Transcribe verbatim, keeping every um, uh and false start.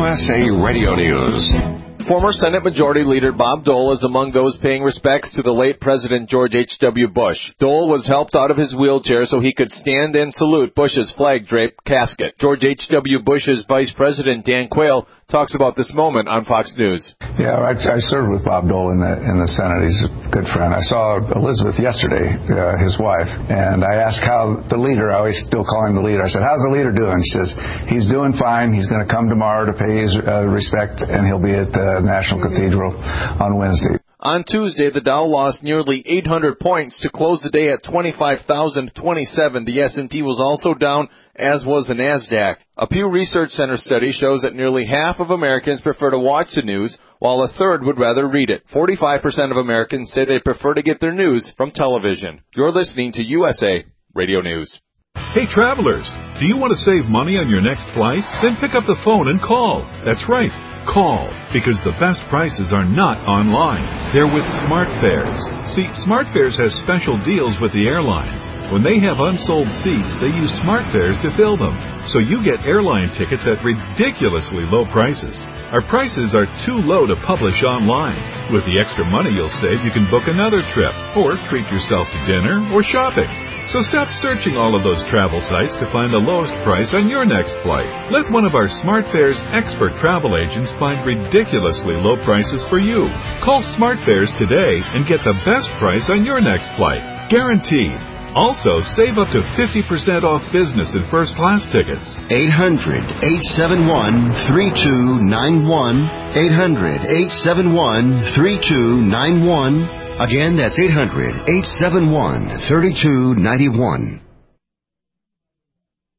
S A Radio News. Former Senate Majority Leader Bob Dole is among those paying respects to the late President George H W. Bush. Dole was helped out of his wheelchair so he could stand and salute Bush's flag-draped casket. George H W. Bush's Vice President Dan Quayle talks about this moment on Fox News. Yeah, I, I served with Bob Dole in the in the Senate. He's a good friend. I saw Elizabeth yesterday, uh, his wife, and I asked how the leader, I always still call him the leader, I said, how's the leader doing? She says, he's doing fine. He's going to come tomorrow to pay his uh, respect, and he'll be at the National Cathedral on Wednesday. On Tuesday, the Dow lost nearly eight hundred points to close the day at twenty-five thousand twenty-seven. The S and P was also down, as was the NASDAQ. A Pew Research Center study shows that nearly half of Americans prefer to watch the news, while a third would rather read it. forty-five percent of Americans say they prefer to get their news from television. You're listening to U S A Radio News. Hey travelers, do you want to save money on your next flight? Then pick up the phone and call. That's right. Call, because the best prices are not online. They're with SmartFares. See, SmartFares has special deals with the airlines. When they have unsold seats, they use SmartFares to fill them. So you get airline tickets at ridiculously low prices. Our prices are too low to publish online. With the extra money you'll save, you can book another trip, or treat yourself to dinner or shopping. So stop searching all of those travel sites to find the lowest price on your next flight. Let one of our SmartFares expert travel agents find ridiculously low prices for you. Call SmartFares today and get the best price on your next flight. Guaranteed. Also, save up to fifty percent off business and first class tickets. eight hundred, eight seven one, three two nine one. eight hundred, eight seven one, three two nine one. Again, that's eight hundred, eight seven one, three two nine one.